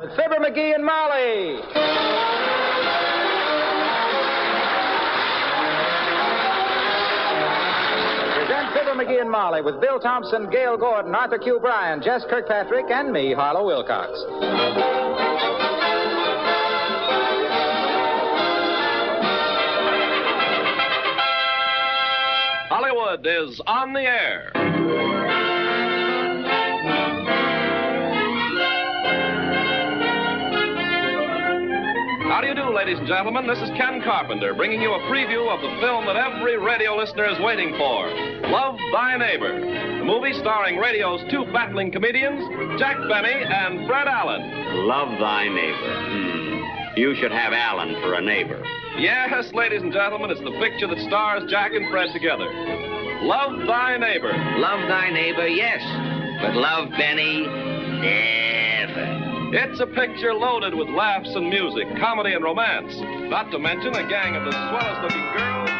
Fibber McGee and Molly. Present Fibber McGee and Molly with Bill Thompson, Gail Gordon, Arthur Q. Bryan, Jess Kirkpatrick, and me, Harlow Wilcox. Hollywood is on the air. How do you do, ladies and gentlemen? This is Ken Carpenter bringing you a preview of the film that every radio listener is waiting for, Love Thy Neighbor, the movie starring radio's two battling comedians, Jack Benny and Fred Allen. Love Thy Neighbor. You should have Allen for a neighbor. Yes, ladies and gentlemen, it's the picture that stars Jack and Fred together. Love Thy Neighbor. Love Thy Neighbor, yes. But love Benny, never. It's a picture loaded with laughs and music, comedy and romance, not to mention a gang of the swellest looking girls.